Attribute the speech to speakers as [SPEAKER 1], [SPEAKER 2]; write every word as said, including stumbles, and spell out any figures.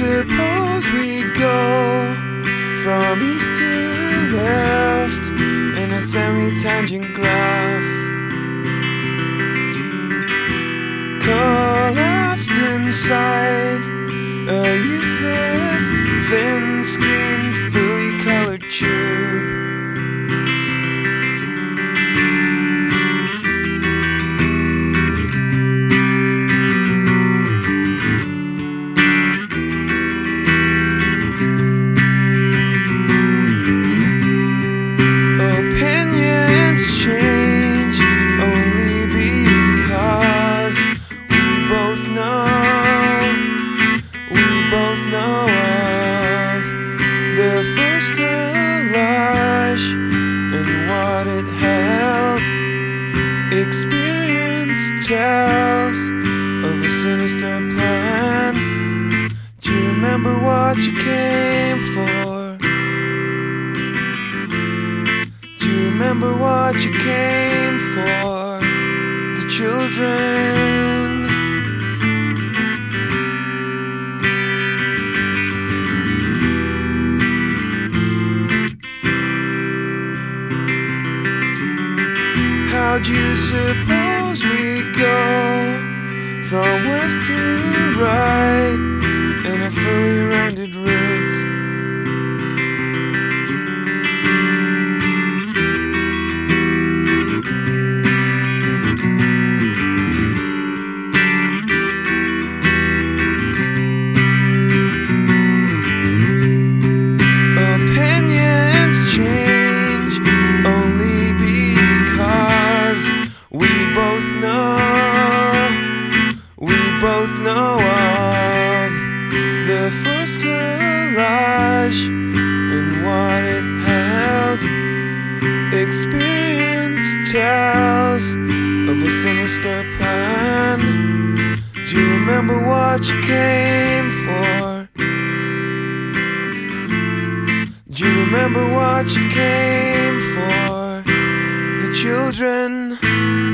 [SPEAKER 1] suppose we go from east to left in a semi-tangent graph, collapsed inside a useless thin screen fully colored tube? Change only because we both know, we both know of the first collage and what it held. Experience tells of a sinister plan. Do you remember what you came for? Remember what you came for, the children. How'd you suppose we go from west to right in a fully rounded route? Both know of the first collage and what it held. Experience tells of a sinister plan. Do you remember what you came for? Do you remember what you came for? The children.